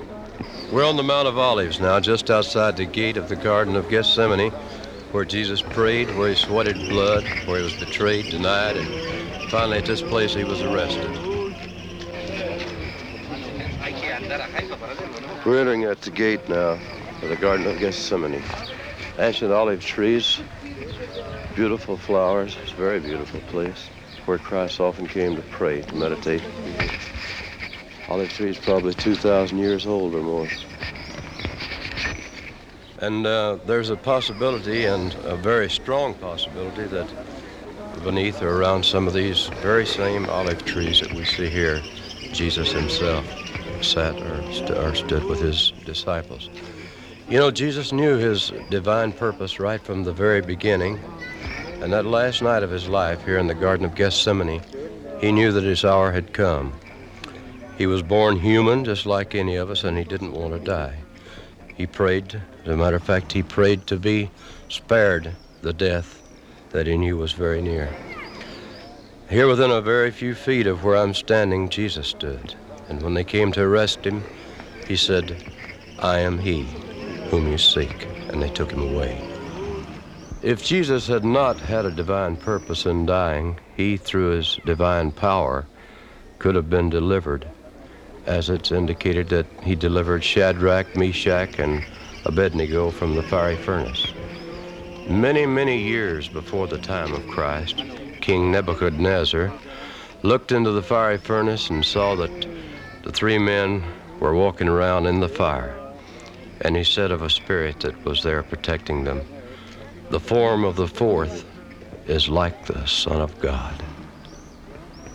We're on the Mount of Olives now, just outside the gate of the Garden of Gethsemane, where Jesus prayed, where he sweated blood, where he was betrayed, denied, and finally at this place he was arrested. We're entering at the gate now of the Garden of Gethsemane. Ancient olive trees, beautiful flowers. It's a very beautiful place where Christ often came to pray, to meditate. Olive trees probably 2,000 years old or more. And there's a possibility, and a very strong possibility, that beneath or around some of these very same olive trees that we see here, Jesus himself sat or stood with his disciples. You know, Jesus knew his divine purpose right from the very beginning, and that last night of his life here in the Garden of Gethsemane, he knew that his hour had come. He was born human, just like any of us, and he didn't want to die. He prayed, as a matter of fact, he prayed to be spared the death that he knew was very near. Here within a very few feet of where I'm standing, Jesus stood. And when they came to arrest him, he said, "I am he whom you seek," and they took him away. If Jesus had not had a divine purpose in dying, he, through his divine power, could have been delivered, as it's indicated that he delivered Shadrach, Meshach, and Abednego from the fiery furnace. Many, many years before the time of Christ, King Nebuchadnezzar looked into the fiery furnace and saw that the three men were walking around in the fire. And he said of a spirit that was there protecting them, "The form of the fourth is like the Son of God."